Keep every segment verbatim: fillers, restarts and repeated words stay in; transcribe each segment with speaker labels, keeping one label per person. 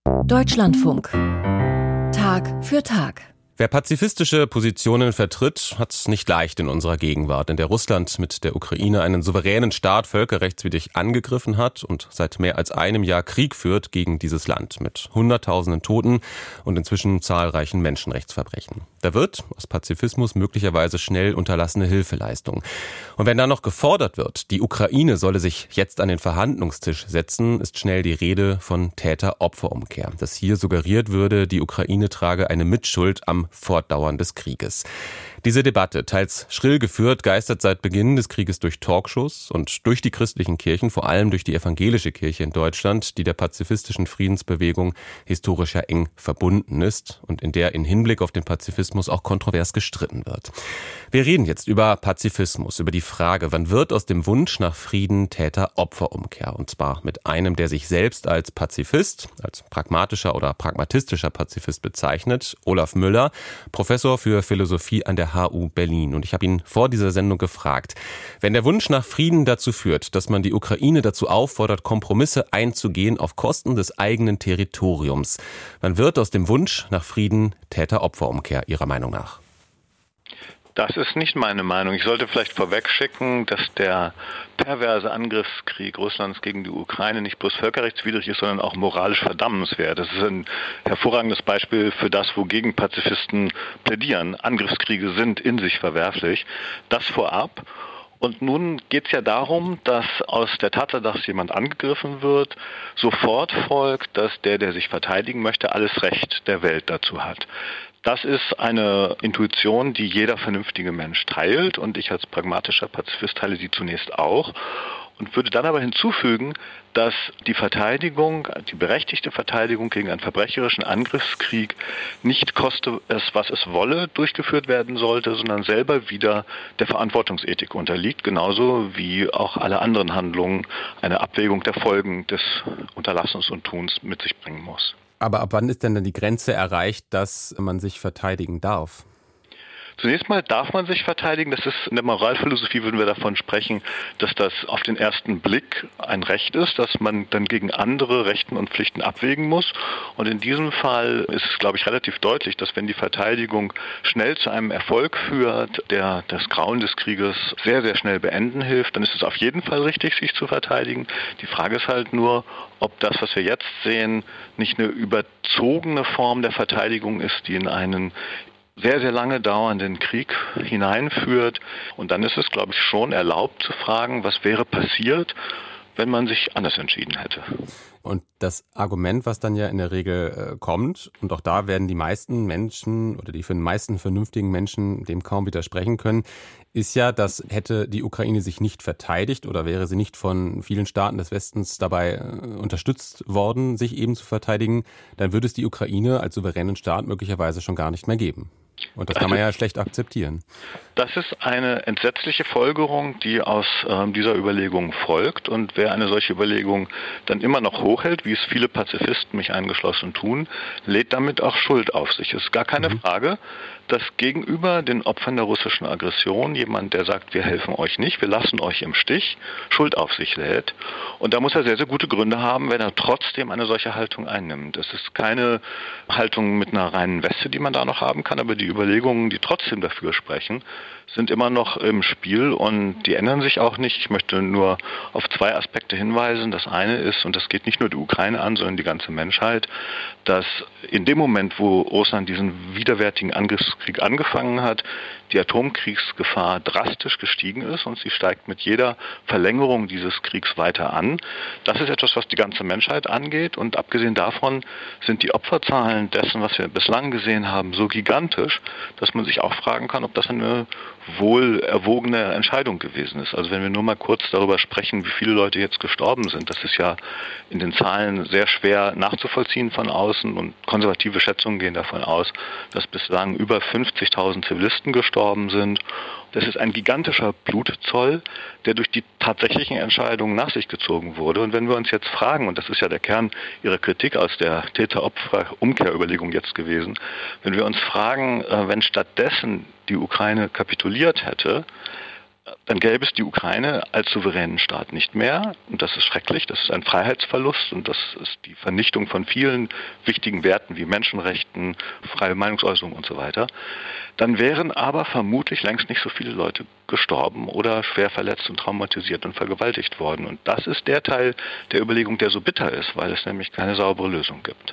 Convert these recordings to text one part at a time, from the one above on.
Speaker 1: Deutschlandfunk. Tag für Tag.
Speaker 2: Wer pazifistische Positionen vertritt, hat es nicht leicht in unserer Gegenwart, in der Russland mit der Ukraine einen souveränen Staat völkerrechtswidrig angegriffen hat und seit mehr als einem Jahr Krieg führt gegen dieses Land mit Hunderttausenden Toten und inzwischen zahlreichen Menschenrechtsverbrechen. Da wird aus Pazifismus möglicherweise schnell unterlassene Hilfeleistung. Und wenn da noch gefordert wird, die Ukraine solle sich jetzt an den Verhandlungstisch setzen, ist schnell die Rede von Täter-Opfer-Umkehr. Dass hier suggeriert würde, die Ukraine trage eine Mitschuld am Fortdauern des Krieges. Diese Debatte, teils schrill geführt, geistert seit Beginn des Krieges durch Talkshows und durch die christlichen Kirchen, vor allem durch die evangelische Kirche in Deutschland, die der pazifistischen Friedensbewegung historisch ja eng verbunden ist und in der in Hinblick auf den Pazifismus auch kontrovers gestritten wird. Wir reden jetzt über Pazifismus, über die Frage, wann wird aus dem Wunsch nach Frieden Täter-Opfer-Umkehr? Und zwar mit einem, der sich selbst als Pazifist, als pragmatischer oder pragmatistischer Pazifist bezeichnet, Olaf Müller, Professor für Philosophie an der H U Berlin. Und ich habe ihn vor dieser Sendung gefragt, wenn der Wunsch nach Frieden dazu führt, dass man die Ukraine dazu auffordert, Kompromisse einzugehen auf Kosten des eigenen Territoriums, wann wird aus dem Wunsch nach Frieden Täter-Opfer-Umkehr Ihrer Meinung nach?
Speaker 3: Das ist nicht meine Meinung. Ich sollte vielleicht vorwegschicken, dass der perverse Angriffskrieg Russlands gegen die Ukraine nicht bloß völkerrechtswidrig ist, sondern auch moralisch verdammenswert. Das ist ein hervorragendes Beispiel für das, wogegen Pazifisten plädieren. Angriffskriege sind in sich verwerflich. Das vorab. Und nun geht es ja darum, dass aus der Tatsache, dass jemand angegriffen wird, sofort folgt, dass der, der sich verteidigen möchte, alles Recht der Welt dazu hat. Das ist eine Intuition, die jeder vernünftige Mensch teilt, und ich als pragmatischer Pazifist teile sie zunächst auch und würde dann aber hinzufügen, dass die Verteidigung, die berechtigte Verteidigung gegen einen verbrecherischen Angriffskrieg nicht koste es, was es wolle, durchgeführt werden sollte, sondern selber wieder der Verantwortungsethik unterliegt, genauso wie auch alle anderen Handlungen eine Abwägung der Folgen des Unterlassens und Tuns mit sich bringen muss.
Speaker 2: Aber ab wann ist denn dann die Grenze erreicht, dass man sich verteidigen darf?
Speaker 3: Zunächst mal darf man sich verteidigen. Das ist in der Moralphilosophie, würden wir davon sprechen, dass das auf den ersten Blick ein Recht ist, dass man dann gegen andere Rechten und Pflichten abwägen muss. Und in diesem Fall ist es, glaube ich, relativ deutlich, dass wenn die Verteidigung schnell zu einem Erfolg führt, der das Grauen des Krieges sehr, sehr schnell beenden hilft, dann ist es auf jeden Fall richtig, sich zu verteidigen. Die Frage ist halt nur, ob das, was wir jetzt sehen, nicht eine überzogene Form der Verteidigung ist, die in einen sehr, sehr lange dauernden Krieg hineinführt. Und dann ist es, glaube ich, schon erlaubt zu fragen, was wäre passiert, wenn man sich anders entschieden hätte.
Speaker 2: Und das Argument, was dann ja in der Regel äh, kommt, und auch da werden die meisten Menschen oder die für den meisten vernünftigen Menschen dem kaum widersprechen können, ist ja, dass hätte die Ukraine sich nicht verteidigt oder wäre sie nicht von vielen Staaten des Westens dabei äh, unterstützt worden, sich eben zu verteidigen, dann würde es die Ukraine als souveränen Staat möglicherweise schon gar nicht mehr geben. Und das kann man ja schlecht akzeptieren.
Speaker 3: Das ist eine entsetzliche Folgerung, die aus äh, dieser Überlegung folgt. Und wer eine solche Überlegung dann immer noch hochhält, wie es viele Pazifisten, mich eingeschlossen, tun, lädt damit auch Schuld auf sich. Es ist gar keine mhm. Frage, dass gegenüber den Opfern der russischen Aggression jemand, der sagt, wir helfen euch nicht, wir lassen euch im Stich, Schuld auf sich lädt. Und da muss er sehr, sehr gute Gründe haben, wenn er trotzdem eine solche Haltung einnimmt. Es ist keine Haltung mit einer reinen Weste, die man da noch haben kann, aber die Überlegungen, die trotzdem dafür sprechen, sind immer noch im Spiel und die ändern sich auch nicht. Ich möchte nur auf zwei Aspekte hinweisen. Das eine ist, und das geht nicht nur die Ukraine an, sondern die ganze Menschheit, dass in dem Moment, wo Russland diesen widerwärtigen Angriffskrieg angefangen hat, die Atomkriegsgefahr drastisch gestiegen ist und sie steigt mit jeder Verlängerung dieses Kriegs weiter an. Das ist etwas, was die ganze Menschheit angeht, und abgesehen davon sind die Opferzahlen dessen, was wir bislang gesehen haben, so gigantisch, dass man sich auch fragen kann, ob das eine wohl erwogene Entscheidung gewesen ist. Also wenn wir nur mal kurz darüber sprechen, wie viele Leute jetzt gestorben sind, das ist ja in den Zahlen sehr schwer nachzuvollziehen von außen, und konservative Schätzungen gehen davon aus, dass bislang über fünfzigtausend Zivilisten gestorben sind. Das ist ein gigantischer Blutzoll, der durch die tatsächlichen Entscheidungen nach sich gezogen wurde. Und wenn wir uns jetzt fragen, und das ist ja der Kern Ihrer Kritik aus der Täter-Opfer-Umkehrüberlegung jetzt gewesen, wenn wir uns fragen, wenn stattdessen die Ukraine kapituliert hätte, dann gäbe es die Ukraine als souveränen Staat nicht mehr. Und das ist schrecklich, das ist ein Freiheitsverlust und das ist die Vernichtung von vielen wichtigen Werten wie Menschenrechten, freie Meinungsäußerung und so weiter. Dann wären aber vermutlich längst nicht so viele Leute gestorben oder schwer verletzt und traumatisiert und vergewaltigt worden. Und das ist der Teil der Überlegung, der so bitter ist, weil es nämlich keine saubere Lösung gibt.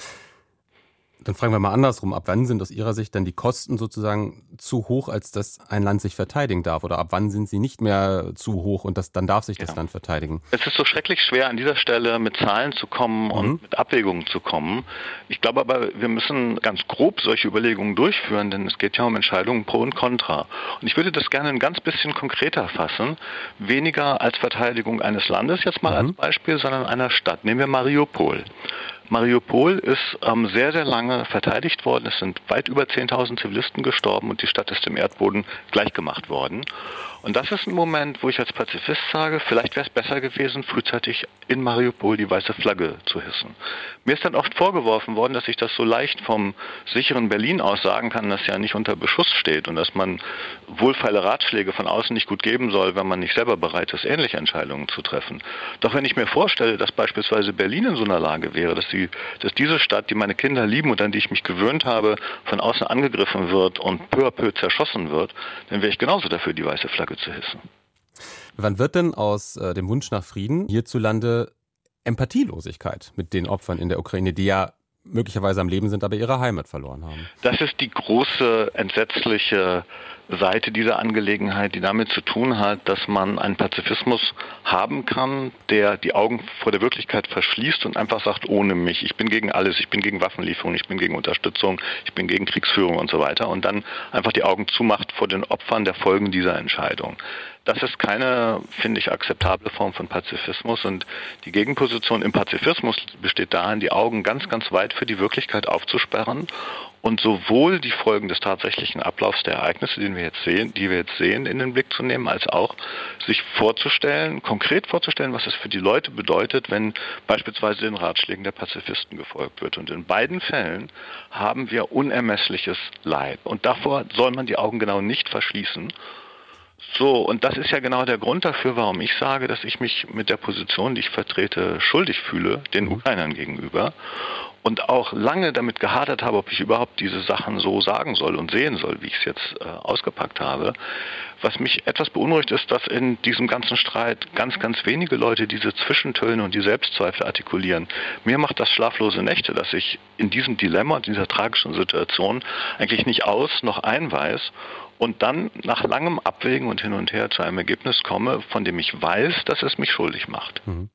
Speaker 2: Dann fragen wir mal andersrum. Ab wann sind aus Ihrer Sicht dann die Kosten sozusagen zu hoch, als dass ein Land sich verteidigen darf? Oder ab wann sind sie nicht mehr zu hoch und das, dann darf sich das ja. Land verteidigen?
Speaker 3: Es ist so schrecklich schwer, an dieser Stelle mit Zahlen zu kommen und mhm. mit Abwägungen zu kommen. Ich glaube aber, wir müssen ganz grob solche Überlegungen durchführen, denn es geht ja um Entscheidungen pro und contra. Und ich würde das gerne ein ganz bisschen konkreter fassen. Weniger als Verteidigung eines Landes, jetzt mal mhm. als Beispiel, sondern einer Stadt. Nehmen wir Mariupol. Mariupol ist ähm, sehr, sehr lange verteidigt worden. Es sind weit über zehntausend Zivilisten gestorben und die Stadt ist dem Erdboden gleichgemacht worden. Und das ist ein Moment, wo ich als Pazifist sage, vielleicht wäre es besser gewesen, frühzeitig in Mariupol die weiße Flagge zu hissen. Mir ist dann oft vorgeworfen worden, dass ich das so leicht vom sicheren Berlin aus sagen kann, dass ja nicht unter Beschuss steht und dass man wohlfeile Ratschläge von außen nicht gut geben soll, wenn man nicht selber bereit ist, ähnliche Entscheidungen zu treffen. Doch wenn ich mir vorstelle, dass beispielsweise Berlin in so einer Lage wäre, dass, die, dass diese Stadt, die meine Kinder lieben und an die ich mich gewöhnt habe, von außen angegriffen wird und peu à peu zerschossen wird, dann wäre ich genauso dafür, die weiße Flagge zu hissen.
Speaker 2: Wann wird denn aus äh, dem Wunsch nach Frieden hierzulande Empathielosigkeit mit den Opfern in der Ukraine, die ja möglicherweise am Leben sind, aber ihre Heimat verloren haben?
Speaker 3: Das ist die große, entsetzliche Seite dieser Angelegenheit, die damit zu tun hat, dass man einen Pazifismus haben kann, der die Augen vor der Wirklichkeit verschließt und einfach sagt, ohne mich, ich bin gegen alles, ich bin gegen Waffenlieferung, ich bin gegen Unterstützung, ich bin gegen Kriegsführung und so weiter und dann einfach die Augen zumacht vor den Opfern der Folgen dieser Entscheidung. Das ist keine, finde ich, akzeptable Form von Pazifismus und die Gegenposition im Pazifismus besteht darin, die Augen ganz, ganz weit für die Wirklichkeit aufzusperren und sowohl die Folgen des tatsächlichen Ablaufs der Ereignisse, den wir jetzt sehen, die wir jetzt sehen, in den Blick zu nehmen, als auch sich vorzustellen, konkret vorzustellen, was es für die Leute bedeutet, wenn beispielsweise den Ratschlägen der Pazifisten gefolgt wird. Und in beiden Fällen haben wir unermessliches Leid. Und davor soll man die Augen genau nicht verschließen. So, und das ist ja genau der Grund dafür, warum ich sage, dass ich mich mit der Position, die ich vertrete, schuldig fühle, den Ukrainern gegenüber und auch lange damit gehadert habe, ob ich überhaupt diese Sachen so sagen soll und sehen soll, wie ich es jetzt äh, ausgepackt habe. Was mich etwas beunruhigt ist, dass in diesem ganzen Streit ganz, ganz wenige Leute diese Zwischentöne und die Selbstzweifel artikulieren. Mir macht das schlaflose Nächte, dass ich in diesem Dilemma, in dieser tragischen Situation eigentlich nicht aus noch ein weiß und dann nach langem Abwägen und hin und her zu einem Ergebnis komme, von dem ich weiß, dass es mich schuldig macht.
Speaker 2: Mhm.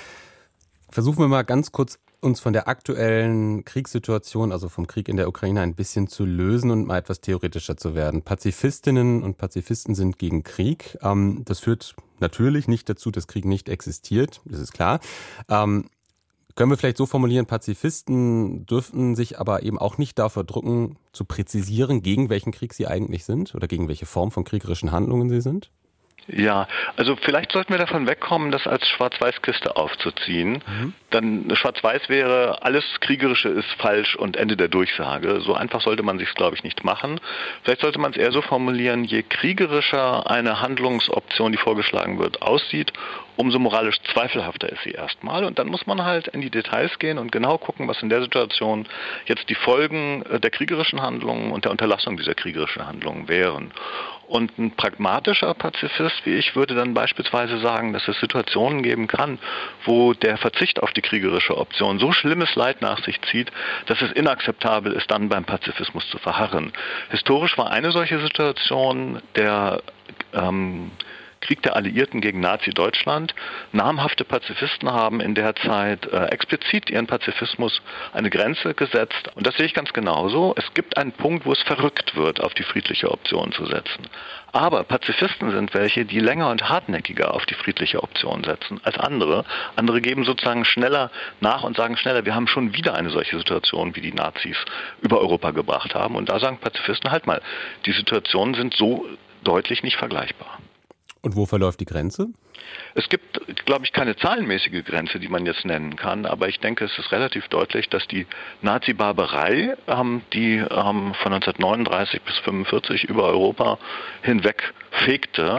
Speaker 2: Versuchen wir mal ganz kurz, uns von der aktuellen Kriegssituation, also vom Krieg in der Ukraine, ein bisschen zu lösen und mal etwas theoretischer zu werden. Pazifistinnen und Pazifisten sind gegen Krieg. Ähm, das führt natürlich nicht dazu, dass Krieg nicht existiert, das ist klar. Ähm, können wir vielleicht so formulieren, Pazifisten dürften sich aber eben auch nicht davor drücken, zu präzisieren, gegen welchen Krieg sie eigentlich sind oder gegen welche Form von kriegerischen Handlungen sie sind?
Speaker 3: Ja, also vielleicht sollten wir davon wegkommen, das als Schwarz-Weiß-Kiste aufzuziehen. Mhm. Dann Schwarz-Weiß wäre, alles Kriegerische ist falsch und Ende der Durchsage. So einfach sollte man sich es, glaube ich, nicht machen. Vielleicht sollte man es eher so formulieren, je kriegerischer eine Handlungsoption, die vorgeschlagen wird, aussieht, umso moralisch zweifelhafter ist sie erstmal. Und dann muss man halt in die Details gehen und genau gucken, was in der Situation jetzt die Folgen der kriegerischen Handlungen und der Unterlassung dieser kriegerischen Handlungen wären. Und ein pragmatischer Pazifist wie ich würde dann beispielsweise sagen, dass es Situationen geben kann, wo der Verzicht auf die kriegerische Option so schlimmes Leid nach sich zieht, dass es inakzeptabel ist, dann beim Pazifismus zu verharren. Historisch war eine solche Situation der ähm, Krieg der Alliierten gegen Nazi-Deutschland. Namhafte Pazifisten haben in der Zeit äh, explizit ihren Pazifismus eine Grenze gesetzt. Und das sehe ich ganz genauso. Es gibt einen Punkt, wo es verrückt wird, auf die friedliche Option zu setzen. Aber Pazifisten sind welche, die länger und hartnäckiger auf die friedliche Option setzen als andere. Andere geben sozusagen schneller nach und sagen schneller, wir haben schon wieder eine solche Situation, wie die Nazis über Europa gebracht haben. Und da sagen Pazifisten, halt mal, die Situationen sind so deutlich nicht vergleichbar.
Speaker 2: Und wo verläuft die Grenze?
Speaker 3: Es gibt, glaube ich, keine zahlenmäßige Grenze, die man jetzt nennen kann, aber ich denke, es ist relativ deutlich, dass die Nazi-Barbarei, ähm, die ähm, von neunzehnhundertneununddreißig bis fünfundvierzig über Europa hinweg fegte,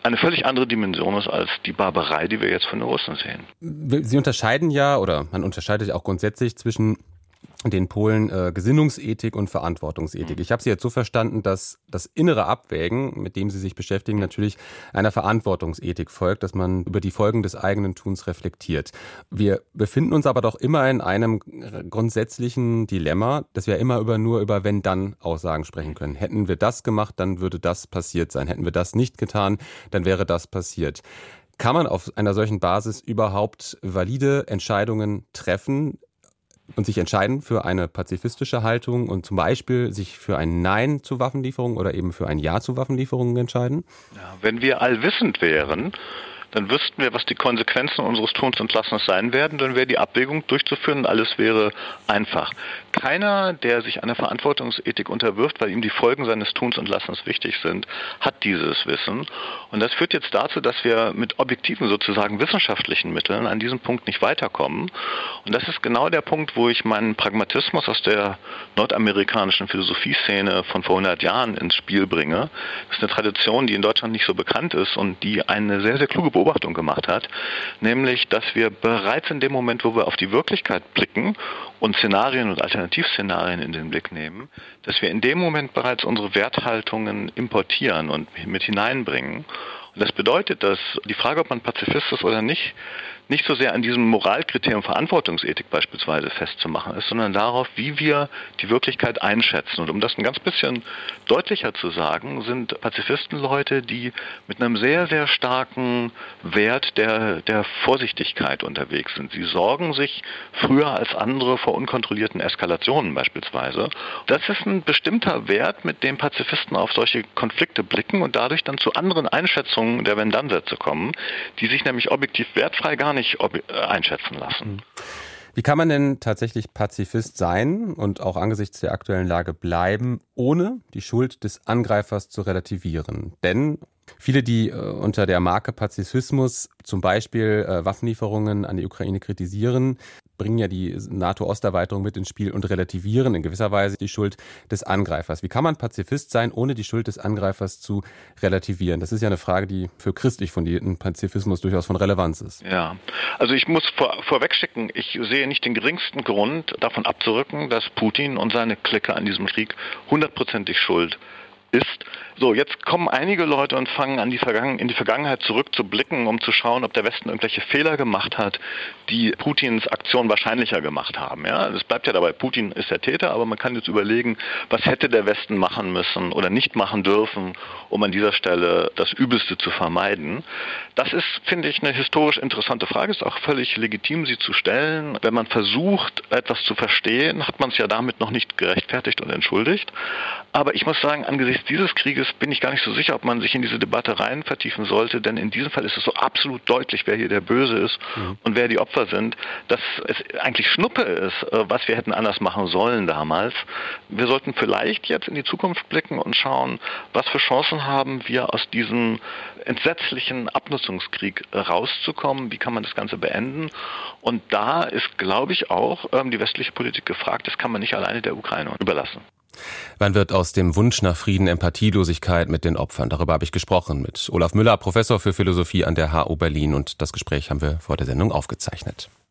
Speaker 3: eine völlig andere Dimension ist als die Barbarei, die wir jetzt von den Russen sehen.
Speaker 2: Sie unterscheiden ja, oder man unterscheidet ja auch grundsätzlich zwischen den Polen äh, Gesinnungsethik und Verantwortungsethik. Ich habe Sie jetzt so verstanden, dass das innere Abwägen, mit dem Sie sich beschäftigen, natürlich einer Verantwortungsethik folgt, dass man über die Folgen des eigenen Tuns reflektiert. Wir befinden uns aber doch immer in einem grundsätzlichen Dilemma, dass wir immer über nur über Wenn-Dann-Aussagen sprechen können. Hätten wir das gemacht, dann würde das passiert sein. Hätten wir das nicht getan, dann wäre das passiert. Kann man auf einer solchen Basis überhaupt valide Entscheidungen treffen und sich entscheiden für eine pazifistische Haltung und zum Beispiel sich für ein Nein zu Waffenlieferungen oder eben für ein Ja zu Waffenlieferungen entscheiden?
Speaker 3: Ja, wenn wir allwissend wären, dann wüssten wir, was die Konsequenzen unseres Tuns und Lassens sein werden, dann wäre die Abwägung durchzuführen und alles wäre einfach. Keiner, der sich einer Verantwortungsethik unterwirft, weil ihm die Folgen seines Tuns und Lassens wichtig sind, hat dieses Wissen. Und das führt jetzt dazu, dass wir mit objektiven, sozusagen wissenschaftlichen Mitteln an diesem Punkt nicht weiterkommen. Und das ist genau der Punkt, wo ich meinen Pragmatismus aus der nordamerikanischen Philosophieszene von vor hundert Jahren ins Spiel bringe. Das ist eine Tradition, die in Deutschland nicht so bekannt ist und die eine sehr, sehr kluge Beobachtung gemacht hat, nämlich, dass wir bereits in dem Moment, wo wir auf die Wirklichkeit blicken und Szenarien und Alternativszenarien in den Blick nehmen, dass wir in dem Moment bereits unsere Werthaltungen importieren und mit hineinbringen. Und das bedeutet, dass die Frage, ob man Pazifist ist oder nicht, nicht so sehr an diesem Moralkriterium Verantwortungsethik beispielsweise festzumachen ist, sondern darauf, wie wir die Wirklichkeit einschätzen. Und um das ein ganz bisschen deutlicher zu sagen, sind Pazifisten Leute, die mit einem sehr, sehr starken Wert der, der Vorsichtigkeit unterwegs sind. Sie sorgen sich früher als andere vor unkontrollierten Eskalationen beispielsweise. Das ist ein bestimmter Wert, mit dem Pazifisten auf solche Konflikte blicken und dadurch dann zu anderen Einschätzungen der Wenn-Dann-Sätze kommen, die sich nämlich objektiv wertfrei gar nicht einschätzen lassen.
Speaker 2: Wie kann man denn tatsächlich Pazifist sein und auch angesichts der aktuellen Lage bleiben, ohne die Schuld des Angreifers zu relativieren? Denn viele, die äh, unter der Marke Pazifismus zum Beispiel äh, Waffenlieferungen an die Ukraine kritisieren, bringen ja die NATO-Osterweiterung mit ins Spiel und relativieren in gewisser Weise die Schuld des Angreifers. Wie kann man Pazifist sein, ohne die Schuld des Angreifers zu relativieren? Das ist ja eine Frage, die für christlich fundierten Pazifismus durchaus von Relevanz ist.
Speaker 3: Ja, also ich muss vor, vorweg schicken, ich sehe nicht den geringsten Grund, davon abzurücken, dass Putin und seine Clique an diesem Krieg hundertprozentig schuld ist. So, jetzt kommen einige Leute und fangen an, die Vergangen- in die Vergangenheit zurückzublicken, um zu schauen, ob der Westen irgendwelche Fehler gemacht hat, die Putins Aktion wahrscheinlicher gemacht haben. Ja, es bleibt ja dabei, Putin ist der Täter, aber man kann jetzt überlegen, was hätte der Westen machen müssen oder nicht machen dürfen, um an dieser Stelle das Übelste zu vermeiden. Das ist, finde ich, eine historisch interessante Frage. Es ist auch völlig legitim, sie zu stellen. Wenn man versucht, etwas zu verstehen, hat man es ja damit noch nicht gerechtfertigt und entschuldigt. Aber ich muss sagen, angesichts dieses Krieges bin ich gar nicht so sicher, ob man sich in diese Debatte rein vertiefen sollte, denn in diesem Fall ist es so absolut deutlich, wer hier der Böse ist mhm. und wer die Opfer sind, dass es eigentlich Schnuppe ist, was wir hätten anders machen sollen damals. Wir sollten vielleicht jetzt in die Zukunft blicken und schauen, was für Chancen haben wir aus diesem entsetzlichen Abnutzungskrieg rauszukommen, wie kann man das Ganze beenden. Und da ist, glaube ich, auch die westliche Politik gefragt, das kann man nicht alleine der Ukraine überlassen.
Speaker 2: Wann wird aus dem Wunsch nach Frieden Empathielosigkeit mit den Opfern? Darüber habe ich gesprochen mit Olaf Müller, Professor für Philosophie an der H U Berlin. Und das Gespräch haben wir vor der Sendung aufgezeichnet.